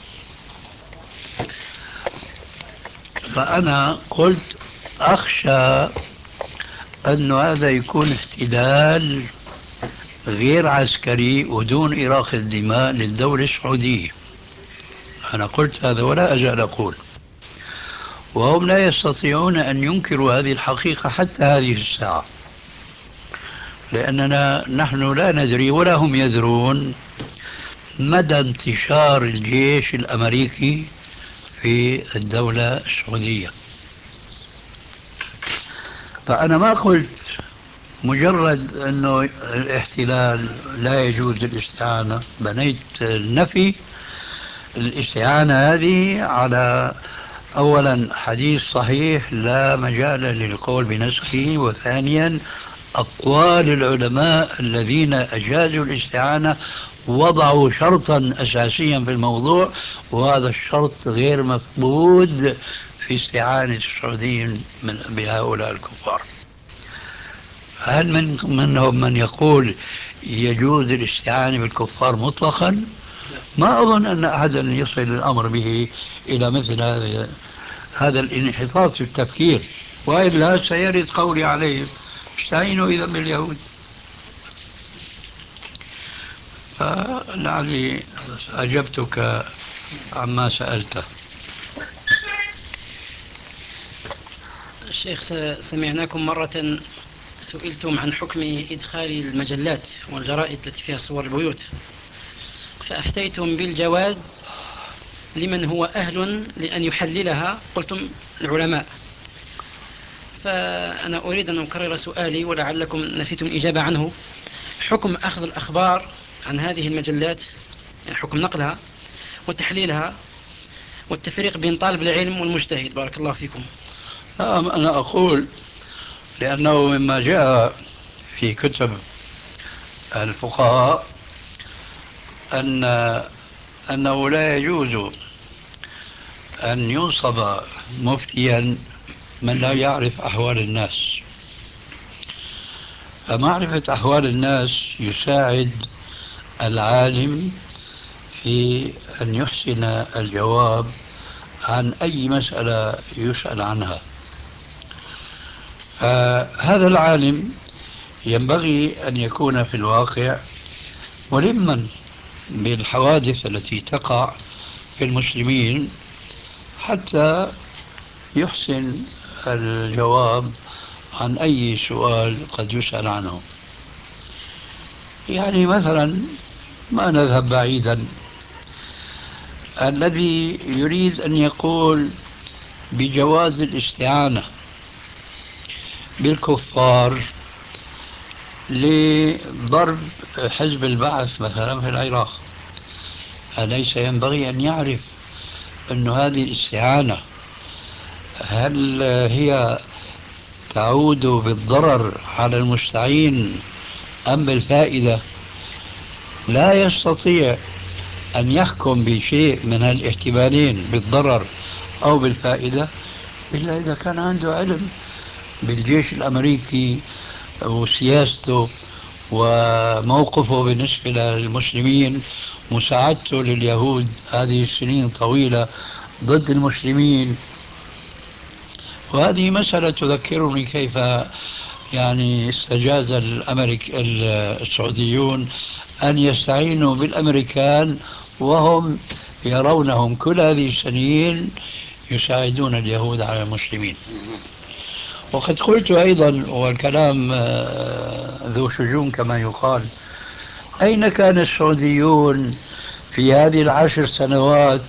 فأنا قلت أخشى أن هذا يكون احتلال غير عسكري ودون إراقة الدماء للدولة السعودية. أنا قلت هذا ولا أزال أقول، وهم لا يستطيعون أن ينكروا هذه الحقيقة حتى هذه الساعة، لأننا نحن لا ندري ولا هم يدرون مدى انتشار الجيش الأمريكي في الدولة السعودية. فأنا ما قلت مجرد أنه الاحتلال لا يجوز الاستعانة، بنيت النفي الاستعانة هذه على أولا حديث صحيح لا مجال للقول بنسخه، وثانيا أقوال العلماء الذين أجازوا الاستعانة وضعوا شرطا أساسيا في الموضوع، وهذا الشرط غير مفقود في استعانة السعوديين من بهؤلاء الكفار. هل من منهم من يقول يجوز الاستعانة بالكفار مطلقا؟ ما أظن أن أحدا يصل الأمر به إلى مثل هذا هذا الانحطاط في التفكير، وإلا سيرد قولي عليهم: استعينوا إذا باليهود. فلعلي أجبتك عما سألته. الشيخ، سمعناكم مرة سئلتم عن حكم إدخال المجلات والجرائد التي فيها صور البيوت، فأفتيتم بالجواز لمن هو أهل لأن يحللها، قلتم العلماء. فأنا أريد أن أكرر سؤالي ولعلكم نسيتم الإجابة عنه: حكم أخذ الأخبار عن هذه المجلات، يعني حكم نقلها وتحليلها والتفريق بين طالب العلم والمجتهد. بارك الله فيكم. نعم، أنا أقول لأنه مما جاء في كتب الفقهاء أن أنه لا يجوز أن ينصب مفتيا من لا يعرف أحوال الناس. فمعرفة أحوال الناس يساعد العالم في أن يحسن الجواب عن أي مسألة يسأل عنها. فهذا العالم ينبغي أن يكون في الواقع ملما بالحوادث التي تقع في المسلمين حتى يحسن الجواب عن أي سؤال قد يسأل عنه. يعني مثلا ما نذهب بعيدا، الذي يريد أن يقول بجواز الاستعانة بالكفار لضرب حزب البعث مثلا في العراق، أليس ينبغي أن يعرف أن هذه الاستعانة هل هي تعود بالضرر على المستعين أم بالفائدة؟ لا يستطيع أن يحكم بشيء من الاحتمالين بالضرر أو بالفائدة إلا إذا كان عنده علم بالجيش الأمريكي وسياسته وموقفه بالنسبة للمسلمين، مساعدته لليهود هذه السنين طويلة ضد المسلمين. وهذه مسألة تذكرني كيف يعني استجاز الأمريك السعوديون أن يستعينوا بالأمريكان وهم يرونهم كل هذه السنين يساعدون اليهود على المسلمين. وقد قلت أيضا، والكلام ذو شجون كما يقال: أين كان السعوديون في هذه العشر سنوات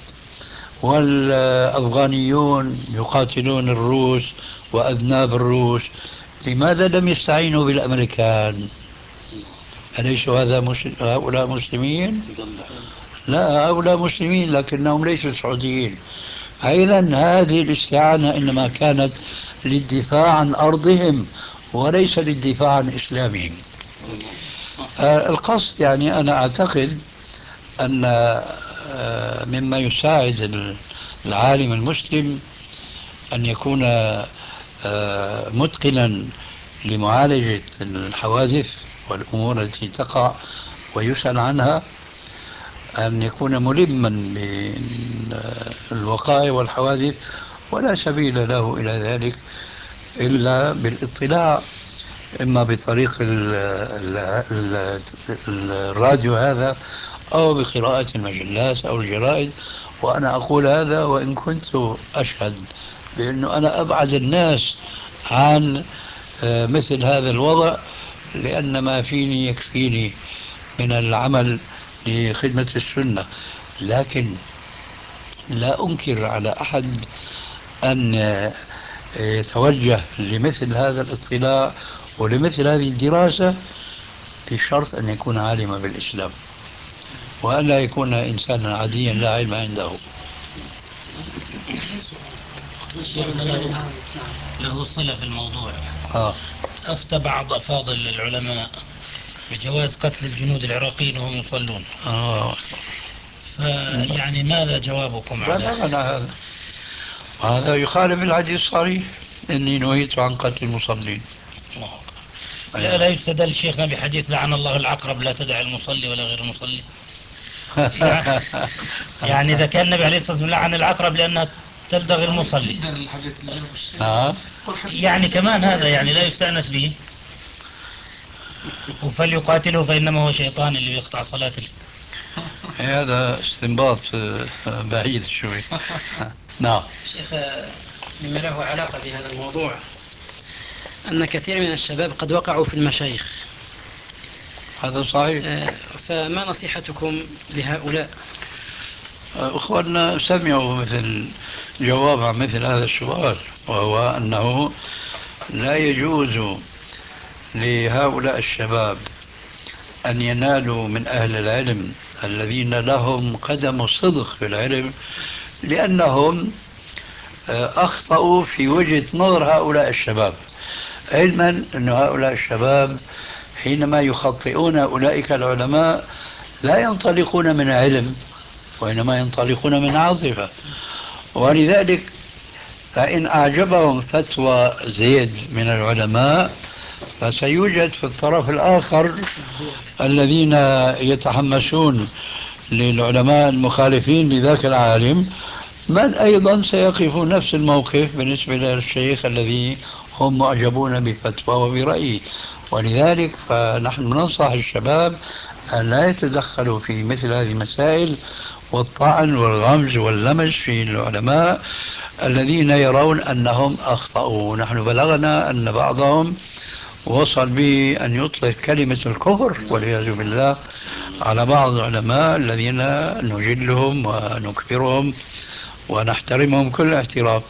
والأفغانيون يقاتلون الروس وأذناب الروس؟ لماذا لم يستعينوا بالأمريكان؟ أليسوا هذا مسلم؟ هؤلاء مسلمين؟ لا، هؤلاء مسلمين لكنهم ليسوا سعوديين. أيضا هذه الاستعانة إنما كانت للدفاع عن أرضهم وليس للدفاع عن إسلامهم. القصد يعني أنا أعتقد أن آه، مما يساعد العالم المسلم أن يكون آه، متقنا لمعالجة الحوادث والأمور التي تقع ويسأل عنها، أن يكون ملما بالوقائع والحوادث، ولا سبيل له إلى ذلك إلا بالاطلاع، إما بطريق ال ال ال الراديو هذا أو بقراءة المجلات أو الجرائد. وأنا أقول هذا وإن كنت أشهد بأنه أنا أبعد الناس عن آه، مثل هذا الوضع، لأن ما فيني يكفيني من العمل لخدمة السنة. لكن لا أنكر على أحد أن يتوجه لمثل هذا الاطلاع ولمثل هذه الدراسة، بشرط أن يكون عالما بالإسلام، وأن لا يكون إنسانا عاديا لا علم عنده. شيخنا له, له صلة في الموضوع. آه. أفتى بعض أفاضل العلماء بجواز قتل الجنود العراقيين وهم يصلون. آه. فيعني ماذا جوابكم على هذا؟ هذا يخالف الحديث الصحيح، إني نهيت عن قتل المصلين. لا, لا يستدل شيخنا بحديث لعن الله العقرب لا تدع المصلي ولا غير المصلي. يعني, يعني إذا كان النبي عليه الصلاة والسلام لعن العقرب لأنها تلدغ المصلي، آه. يعني كمان هذا يعني لا يستأنس به. وفليقاتله فإنما هو شيطان اللي بيقطع صلاته. هذا استنباط بعيد شوي. نعم شيخ، مما له علاقة بهذا الموضوع أن كثير من الشباب قد وقعوا في المشايخ. هذا صحيح. فما نصيحتكم لهؤلاء؟ أخواننا سمعوا مثل جواب عن مثل هذا السؤال، وهو أنه لا يجوز لهؤلاء الشباب أن ينالوا من أهل العلم الذين لهم قدم صدق في العلم، لأنهم أخطأوا في وجهة نظر هؤلاء الشباب، علما أن هؤلاء الشباب حينما يخطئون أولئك العلماء لا ينطلقون من علم، وإنما ينطلقون من عاطفة. ولذلك فإن أعجبهم فتوى زيد من العلماء، فسيوجد في الطرف الآخر الذين يتحمسون للعلماء المخالفين لذاك العالم، من أيضا سيقفون نفس الموقف بالنسبة للشيخ الذي هم معجبون بفتوى وبرأيه. ولذلك فنحن ننصح الشباب أن لا يتدخلوا في مثل هذه المسائل والطعن والغمز واللمس في العلماء الذين يرون أنهم أخطأوا. نحن بلغنا أن بعضهم وصل به أن يطلق كلمة الكفر والعياذ بالله على بعض العلماء الذين نجلهم ونكبرهم ونحترمهم كل احترام.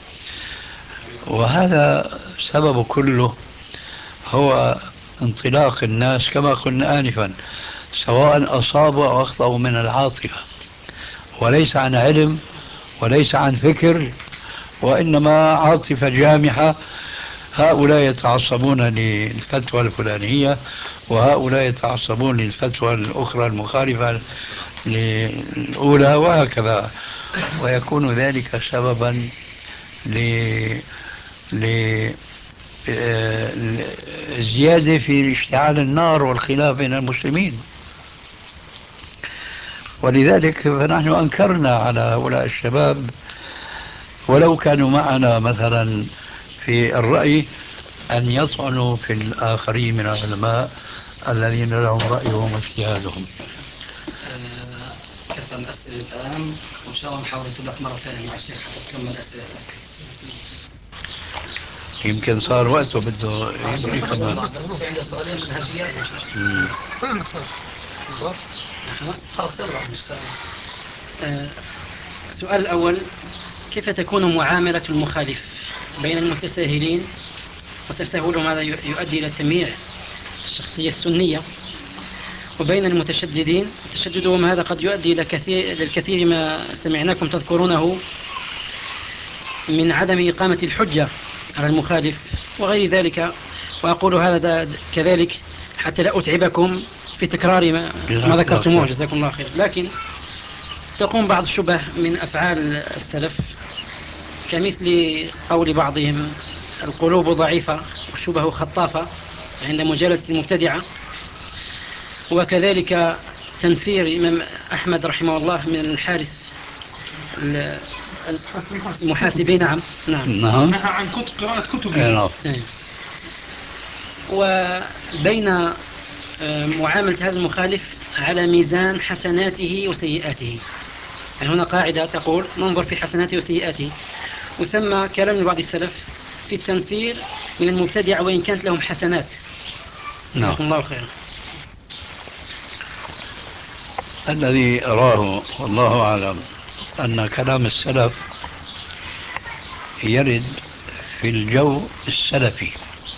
وهذا سبب كله هو انطلاق الناس كما قلنا آنفا، سواء أصابوا أو أخطأوا من العاطفة، وليس عن علم وليس عن فكر، وإنما عاطفة جامحة. هؤلاء يتعصبون للفتوى الفلانية، وهؤلاء يتعصبون للفتوى الأخرى المخالفة للأولى، وهكذا، ويكون ذلك سببا ل لزيادة في اشتعال النار والخلاف بين المسلمين. ولذلك فنحن أنكرنا على هؤلاء الشباب ولو كانوا معنا مثلا في الرأي أن يطعنوا في الآخرين من العلماء الذين لهم رأيهم واجتهادهم. كفى الأسئلة الآن، وإن شاء الله نحاول نتلقى مرة ثانية مع الشيخ حتى تكمل أسئلتك. يمكن صار وقته بده يمشي كمان. بس في عندي سؤالين منهجيات. خلاص خلاص يلا نشتغل. السؤال الأول: كيف تكون معاملة المخالف بين المتساهلين، وتساهلهم هذا يؤدي إلى تمييع الشخصية السنية، وبين المتشددين وتشددهم هذا قد يؤدي إلى كثير للكثير ما سمعناكم تذكرونه من عدم إقامة الحجة على المخالف وغير ذلك. وأقول هذا كذلك حتى لا أتعبكم في تكرار ما, ما ذكرتموه، جزاكم الله خير. لكن تقوم بعض الشبه من أفعال السلف، كمثل قول بعضهم القلوب ضعيفة والشبه خطافة عند مجالسة المبتدعة، وكذلك تنفير الإمام أحمد رحمه الله من الحارث المحاسبي. نعم نعم نعم. نهى عن كتب قراءة كتب. نعم. وبين آه، معاملة هذا المخالف على ميزان حسناته وسيئاته. يعني هنا قاعدة تقول ننظر في حسناته وسيئاته، وثم كلام لبعض السلف في التنفير من المبتدع وإن كانت لهم حسنات. نعم. جزاكم الله خيرا. الذي أراه والله أعلم أن كلام السلف يرد في الجو السلفي،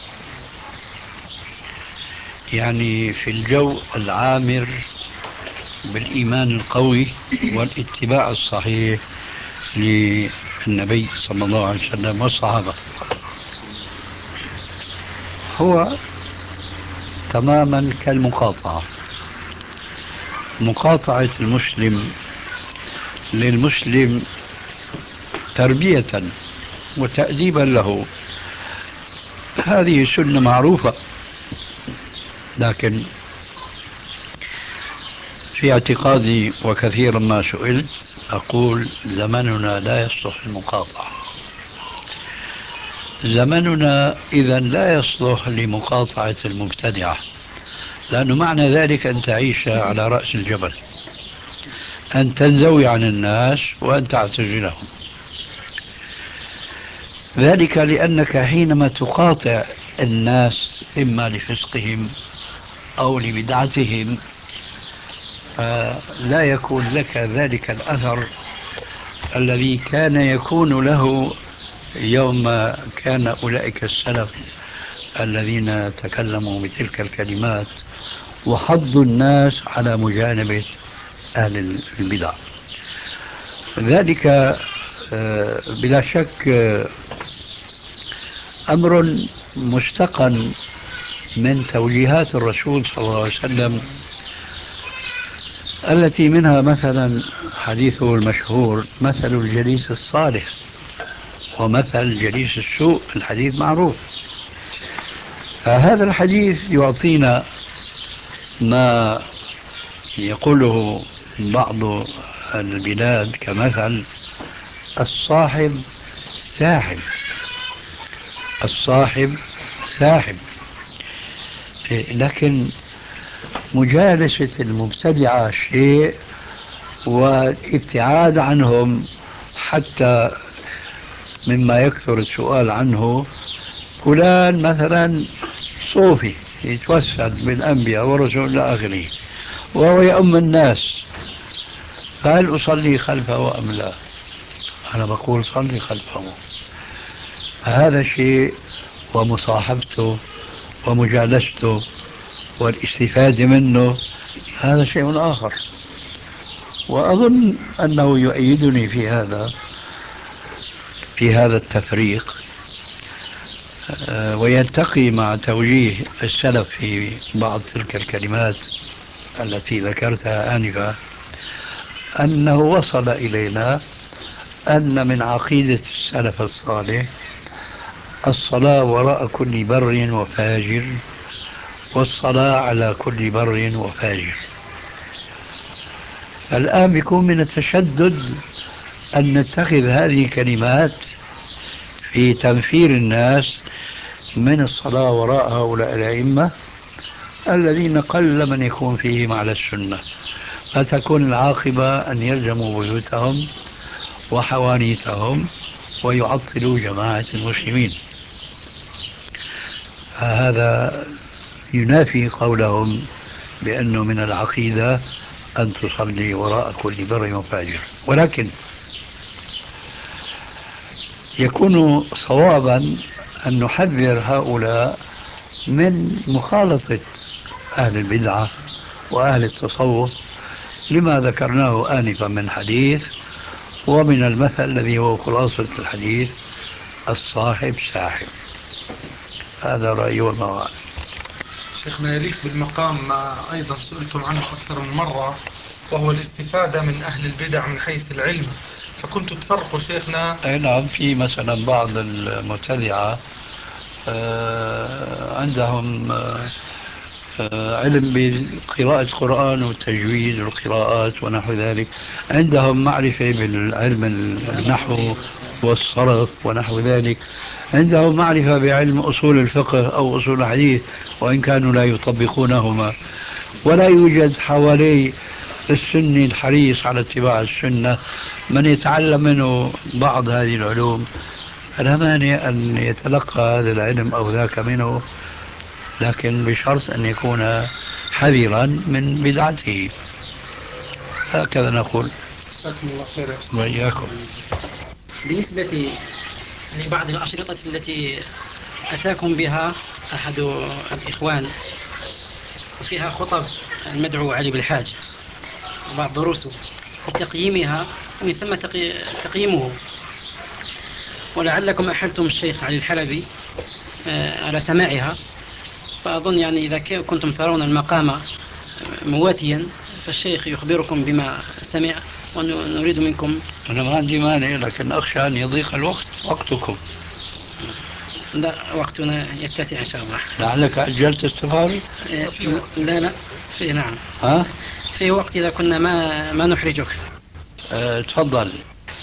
يعني في الجو العامر بالإيمان القوي والاتباع الصحيح للنبي صلى الله عليه وسلم والصحابة. هو تماما كالمقاطعة، مقاطعة المسلم للمسلم تربية وتأديبا له، هذه سنة معروفة. لكن في اعتقادي وكثيرا ما سئلت أقول زمننا لا يصلح المقاطعة. زمننا إذن لا يصلح لمقاطعة المبتدعة، لأنه معنى ذلك أن تعيش على رأس الجبل، أن تنزوي عن الناس وأن تعتزلهم. ذلك لأنك حينما تقاطع الناس إما لفسقهم أو لبدعتهم فلا يكون لك ذلك الأثر الذي كان يكون له يوم كان أولئك السلف الذين تكلموا بتلك الكلمات وحضوا الناس على مجانبة أهل البدع. ذلك بلا شك أمر مستقن من توجيهات الرسول صلى الله عليه وسلم، التي منها مثلا حديثه المشهور مثل الجليس الصالح ومثل الجليس السوء، الحديث معروف. هذا الحديث يعطينا ما يقوله بعض البلاد كمثل الصاحب ساحب، الصاحب ساحب. لكن مجالسة المبتدعة شيء والابتعاد عنهم، حتى مما يكثر السؤال عنه فلان مثلا صوفي يتوسل بالأنبياء ورسول إلى آخره وهو يؤم الناس، فهل أصلي خلفه أم لا؟ أنا بقول صلي خلفه. هذا شيء، ومصاحبته ومجالسته والاستفادة منه هذا شيء آخر. وأظن أنه يؤيدني في هذا في هذا التفريق، ويلتقي مع توجيه السلف في بعض تلك الكلمات التي ذكرتها آنفا، أنه وصل إلينا أن من عقيدة السلف الصالح الصلاة وراء كل بر وفاجر، والصلاة على كل بر وفاجر. الآن بيكون من التشدد أن نتخذ هذه الكلمات في تنفير الناس من الصلاة وراء هؤلاء الأئمة الذين قل من يكون فيهم على السنة، فتكون العاقبة أن يلزموا بيوتهم وحوانيتهم ويعطلوا جماعة المسلمين. هذا ينافي قولهم بأنه من العقيدة أن تصلي وراء كل بر وفاجر. ولكن يكون صوابا أن نحذر هؤلاء من مخالطة أهل البدعة وأهل التصوف لما ذكرناه آنفا من حديث، ومن المثل الذي هو خلاصة الحديث الصاحب ساحب. هذا رأيي والله أعلم. شيخنا يليق بالمقام ما أيضا سئلتم عنه أكثر من مرة، وهو الاستفادة من أهل البدع من حيث العلم، فكنت تفرقوا شيخنا. أي نعم، في مثلا بعض المبتدعة آه، عندهم آه، آه، علم بقراءة القرآن والتجويد والقراءات ونحو ذلك، عندهم معرفة بالعلم النحو والصرف ونحو ذلك، عندهم معرفة بعلم أصول الفقه أو أصول الحديث، وإن كانوا لا يطبقونهما. ولا يوجد حوالي السني الحريص على اتباع السنة من يتعلم منه بعض هذه العلوم، فلا مانع أن يتلقى هذا العلم أو ذاك منه، لكن بشرط أن يكون حذرا من بدعته. هكذا نقول. جزاكم الله خير يا أستاذ. وإياكم. بالنسبة لبعض الأشرطة التي أتاكم بها أحد الإخوان وفيها خطب المدعو علي بالحاج وبعض دروسه لتقييمها ومن ثم تقي... تقييمه، ولعلكم أحلتم الشيخ علي الحلبي آه، على سماعها، فأظن يعني إذا كنتم ترون المقام مواتيا فالشيخ يخبركم بما سمع ونريد منكم. أنا ما عندي مانع، لكن أخشى أن يضيق الوقت وقتكم. لا، وقتنا يتسع إن شاء الله. لعلك أجلت السفاري؟ لا لا، في نعم ها؟ في وقت إذا كنا ما ما نحرجك. أه تفضل.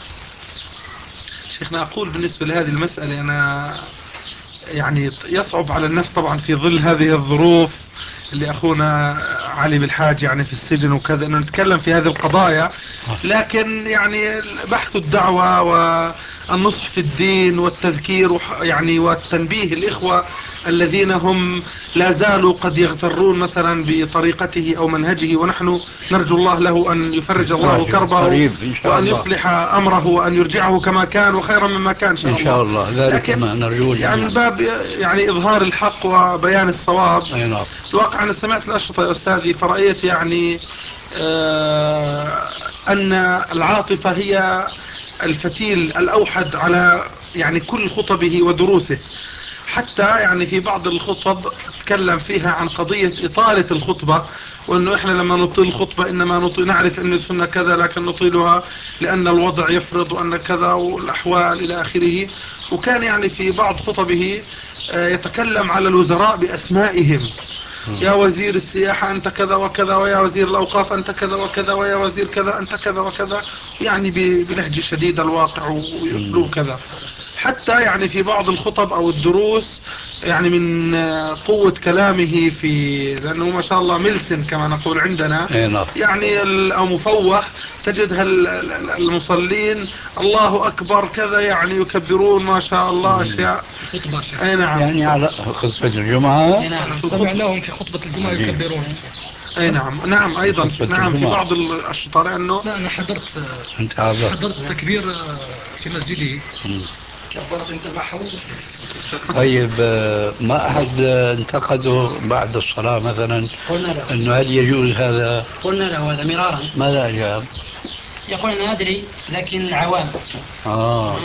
شيخنا أقول بالنسبة لهذه المسألة، أنا يعني يصعب على النفس طبعا في ظل هذه الظروف اللي أخونا علي بالحاج يعني في السجن وكذا أنه نتكلم في هذه القضايا، لكن يعني بحث الدعوة والنصح في الدين والتذكير يعني والتنبيه الإخوة الذين هم لا زالوا قد يغترون مثلا بطريقته أو منهجه، ونحن نرجو الله له أن يفرج الله كربه وأن يصلح أمره وأن يرجعه كما كان وخيرا مما كان إن شاء الله, إن شاء الله. ذلك ما نرجوه يعني من باب يعني إظهار الحق وبيان الصواب. نعم. الواقع أنا سمعت الأشرطة يا أستاذي فرأيت يعني آه أن العاطفة هي الفتيل الأوحد على يعني كل خطبه ودروسه، حتى يعني في بعض الخطب تكلم فيها عن قضية إطالة الخطبة، وأنه إحنا لما نطيل الخطبة إنما نطيل نعرف أن السنة كذا لكن نطيلها لأن الوضع يفرض وأن كذا والأحوال إلى آخره. وكان يعني في بعض خطبه يتكلم على الوزراء بأسمائهم، يا وزير السياحة أنت كذا وكذا، ويا وزير الأوقاف أنت كذا وكذا، ويا وزير كذا أنت كذا وكذا، يعني بلهجة شديدة الواقع وأسلوب كذا. حتى يعني في بعض الخطب أو الدروس يعني من قوة كلامه في لأنه ما شاء الله ملسن كما نقول عندنا يعني أو مفوه، تجد المصلين الله أكبر كذا يعني يكبرون ما شاء الله أشياء. أي نعم. يعني على خطبة الجمعة. أي نعم. سمعناهم في خطبة الجمعة يكبرون. أي نعم. نعم أيضا نعم في بعض الأشرطة لأنه لا أنا حضرت أنت حضرت, حضرت تكبير في مسجده. كبرت انت معه. طيب ما أحد انتقده بعد الصلاة مثلا أنه هل يجوز هذا؟ قلنا له هذا مرارا. ماذا أجاب؟ يقول أنا أدري لكن العوام. آه.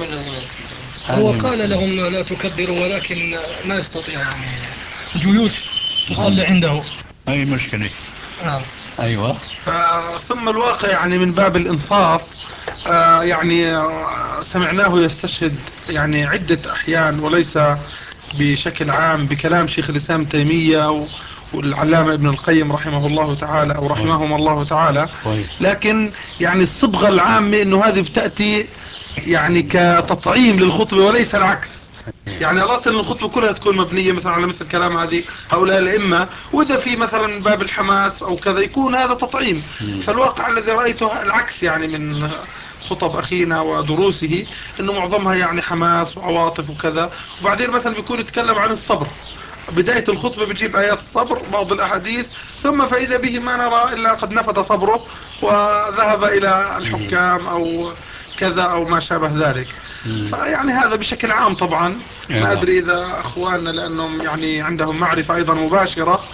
هو قال لهم لا تكبروا ولكن ما يستطيع يعني جيوش تصلي عنده. أي مشكلة. نعم. أيوة. ثم الواقع يعني من باب الإنصاف آه يعني آه سمعناه يستشهد يعني عدة أحيان وليس بشكل عام بكلام شيخ الإسلام تيمية والعلامة ابن القيم رحمه الله تعالى أو رحمهم الله تعالى، لكن يعني الصبغة العامة أنه هذه بتأتي يعني كتطعيم للخطبة وليس العكس. يعني الاصل ان الخطبه كلها تكون مبنيه مثلا على مثل كلام هذه هؤلاء الائمه، واذا في مثلا باب الحماس او كذا يكون هذا تطعيم. فالواقع الذي رايته العكس يعني من خطب اخينا ودروسه، انه معظمها يعني حماس وعواطف وكذا، وبعدين مثلا بيكون يتكلم عن الصبر، بداية الخطبة بيجيب آيات الصبر بعض الأحاديث، ثم فإذا به ما نرى إلا قد نفد صبره وذهب إلى الحكام أو كذا أو ما شابه ذلك. فيعني هذا بشكل عام طبعا ما أدري إذا أخواننا لأنهم يعني عندهم معرفة أيضا مباشرة.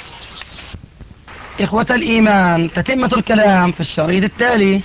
إخوة الإيمان، تتمة الكلام في الشريط التالي.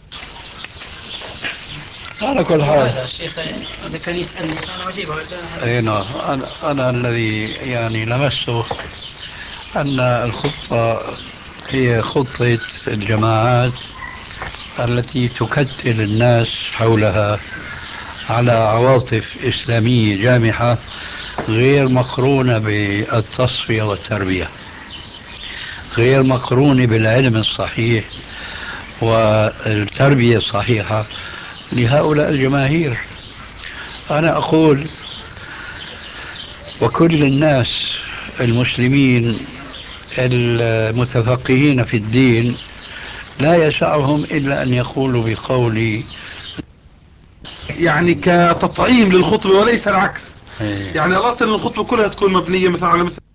على كل حال هذا الشيخ إذا كان يسألني أنا أجيبه. أي نعم. أنا, أنا الذي يعني لمسته أن الخطة هي خطة الجماعات التي تكتل الناس حولها على عواطف إسلامية جامحة غير مقرونة بالتصفية والتربية، غير مقرونة بالعلم الصحيح والتربية الصحيحة لهؤلاء الجماهير. أنا أقول وكل الناس المسلمين المتفقهين في الدين لا يسعهم إلا أن يقولوا بقول يعني كتطعيم للخطبة وليس العكس. إيه. يعني الأصل أن الخطبة كلها تكون مبنية مثلا على مثل